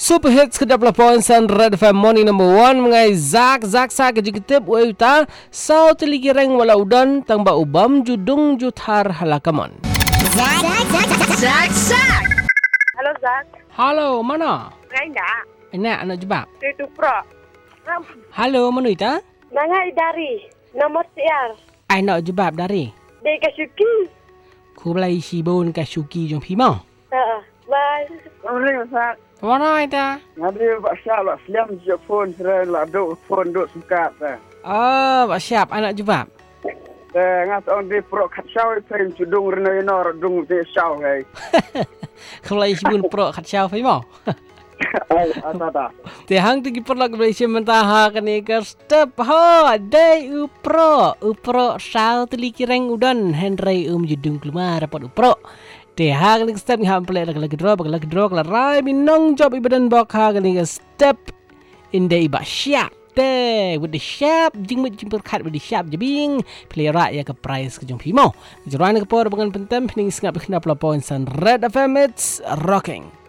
Super hits ke 20 San Red FM Morning number 1 mengai Zak ke jikitip uta sau teligi reng wala udan tang ba ubam judung jutar halakamon. Zak. Halo Zak. Halo, mana? Ngaina. Enak anak jebak. Itu pro. Halo, mana ita? Nangai dari nomor siar. Ai nak jebak dari. Deka Syuki. Ku belai sibun ka Syuki jong pimau. Bye. Morning, Zak. Mana ita? Ngadi Pak Syah, Pak Sliam je phone seren lah duk phone duk sukat dah. Oh, Pak Syap anak jebak. Ngas on di pro kat syau pen cudung reno dung de syau hai. Ku belai sibun pro kat syau pimau. Ada. Te hang tigi perlu ke Malaysia mentah kan ikan step ho day upro sao teliki reng udan Henry judung keluar dapat upro. Te hang ni step ni ham play lagi draw kalau rai minong job ibadan bok ha kan step in day ba sharp te with the sharp jing perkat with the sharp jebing play rak ya ke price ke jong pimo. Jeruan ke por dengan pentem pening sengap kena pelapoin San Red FM it's rocking.